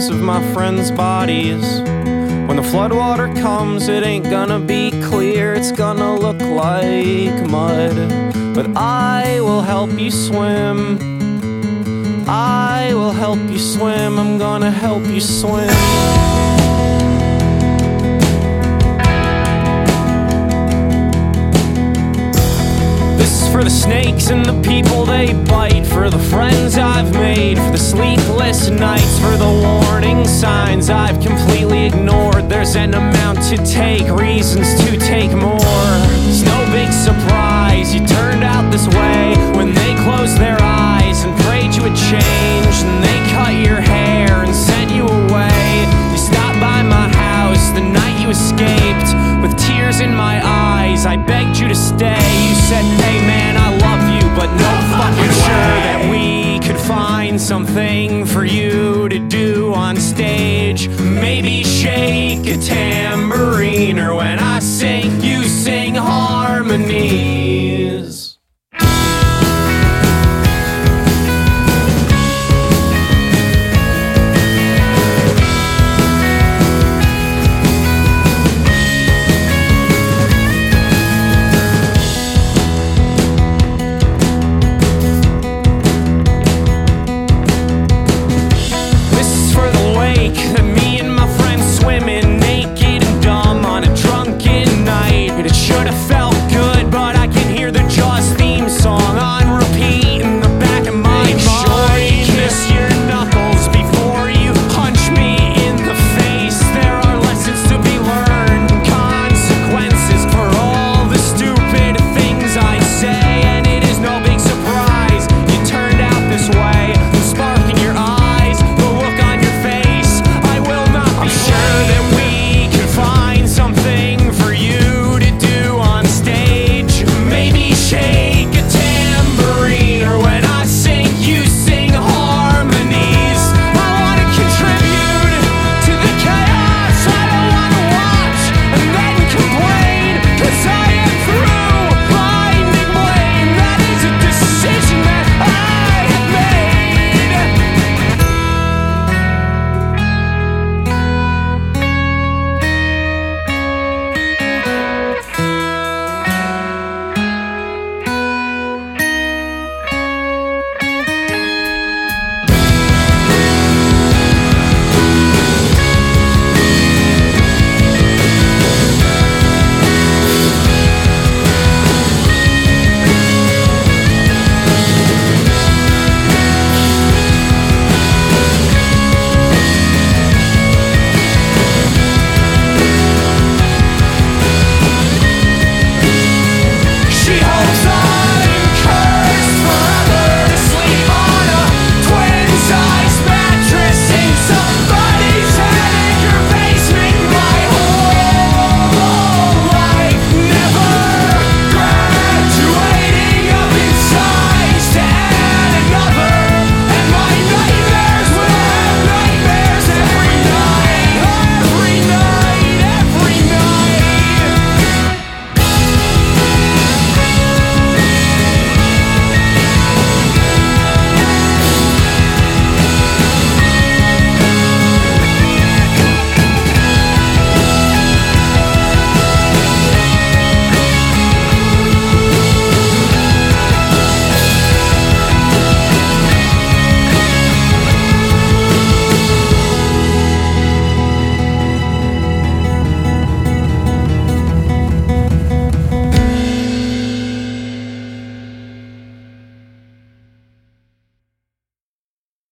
remains of my friends' bodies. When the floodwater comes, it ain't gonna be clear, it's gonna look like mud. But I will help you swim. I will help you swim. I'm gonna help you swim. For the snakes and the people they bite, for the friends I've made, for the sleepless nights, for the warning signs I've completely ignored. There's an amount to take, reasons to take more. It's no big surprise you turned out this way when they closed their eyes and prayed you would change, and they cut your hair and sent you away. You stopped by my house the night you escaped. With tears in my eyes, I begged you to stay. You said, hey man, I love you, but no fucking sure that we could find something for you to do on stage. Maybe shake a tan.